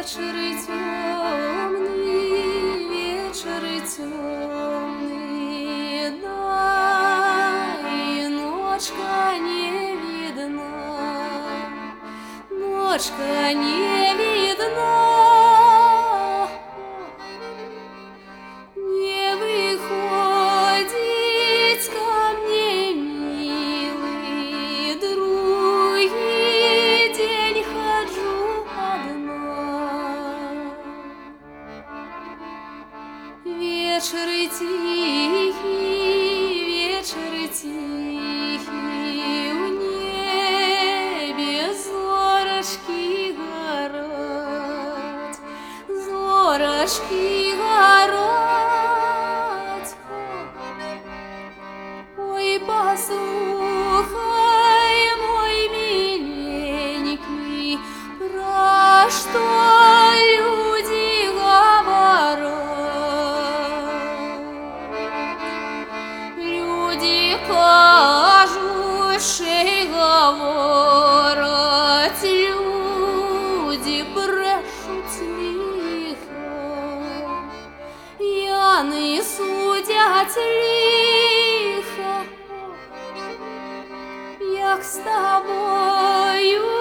вечер темный, да, и ночка не видна, ночка не видна. Не выходить ко мне, милый, другой день хожу одна. Вечер тихий, в небе зорочки горят, зорочки горят. Ой, послухай, мой миленький, про что люди говорят. Люди кажущие говорят, люди брешут лихо, яны судят лихо. Як з тобою